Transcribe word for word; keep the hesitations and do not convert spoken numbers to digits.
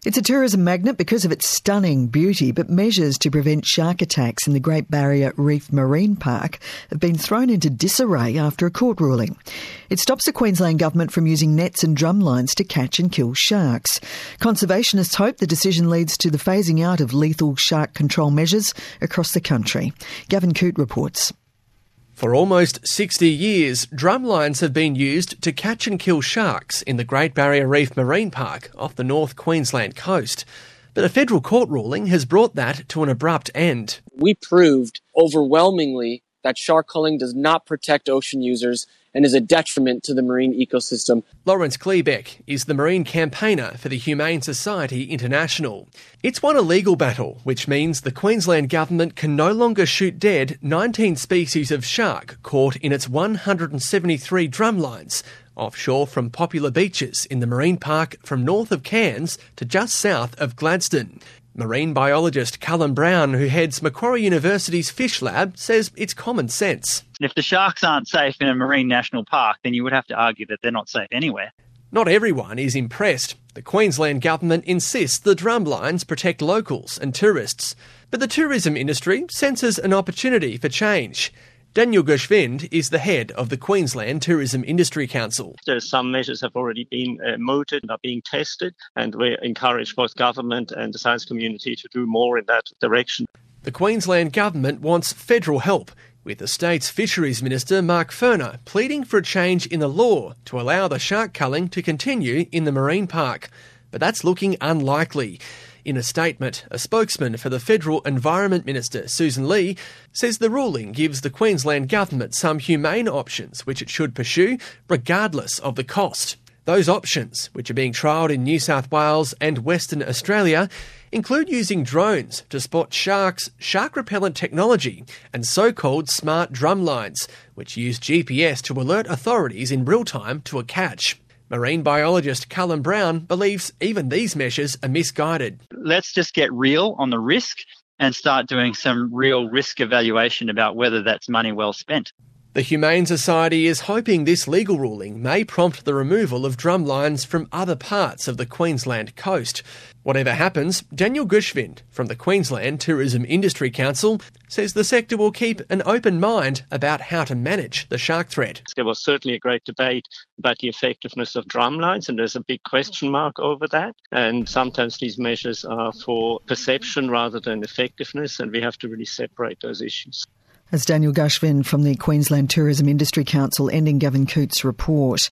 It's a tourism magnet because of its stunning beauty, but measures to prevent shark attacks in the Great Barrier Reef Marine Park have been thrown into disarray after a court ruling. It stops the Queensland Government from using nets and drumlines to catch and kill sharks. Conservationists hope the decision leads to the phasing out of lethal shark control measures across the country. Gavin Coote reports. For almost sixty years, drumlines have been used to catch and kill sharks in the Great Barrier Reef Marine Park off the North Queensland coast. But a federal court ruling has brought that to an abrupt end. We proved overwhelmingly that shark culling does not protect ocean users and is a detriment to the marine ecosystem. Lawrence Kleebeck is the marine campaigner for the Humane Society International. It's won a legal battle, which means the Queensland Government can no longer shoot dead nineteen species of shark caught in its one hundred seventy-three drumlines offshore from popular beaches in the marine park from north of Cairns to just south of Gladstone. Marine biologist Callum Brown, who heads Macquarie University's Fish Lab, says it's common sense. If the sharks aren't safe in a marine national park, then you would have to argue that they're not safe anywhere. Not everyone is impressed. The Queensland Government insists the drumlines protect locals and tourists. But the tourism industry senses an opportunity for change. Daniel Gershwind is the head of the Queensland Tourism Industry Council. Some measures have already been uh, mooted and are being tested, and we encourage both government and the science community to do more in that direction. The Queensland Government wants federal help, with the state's Fisheries Minister Mark Furner pleading for a change in the law to allow the shark culling to continue in the marine park. But that's looking unlikely. In a statement, a spokesman for the Federal Environment Minister, Susan Lee, says the ruling gives the Queensland Government some humane options which it should pursue, regardless of the cost. Those options, which are being trialled in New South Wales and Western Australia, include using drones to spot sharks, shark-repellent technology, and so-called smart drumlines, which use G P S to alert authorities in real time to a catch. Marine biologist Callum Brown believes even these measures are misguided. Let's just get real on the risk and start doing some real risk evaluation about whether that's money well spent. The Humane Society is hoping this legal ruling may prompt the removal of drumlines from other parts of the Queensland coast. Whatever happens, Daniel Gershwind from the Queensland Tourism Industry Council says the sector will keep an open mind about how to manage the shark threat. There was certainly a great debate about the effectiveness of drumlines, and there's a big question mark over that. And sometimes these measures are for perception rather than effectiveness, and we have to really separate those issues. As Daniel Gershwind from the Queensland Tourism Industry Council ending Gavin Coote's report.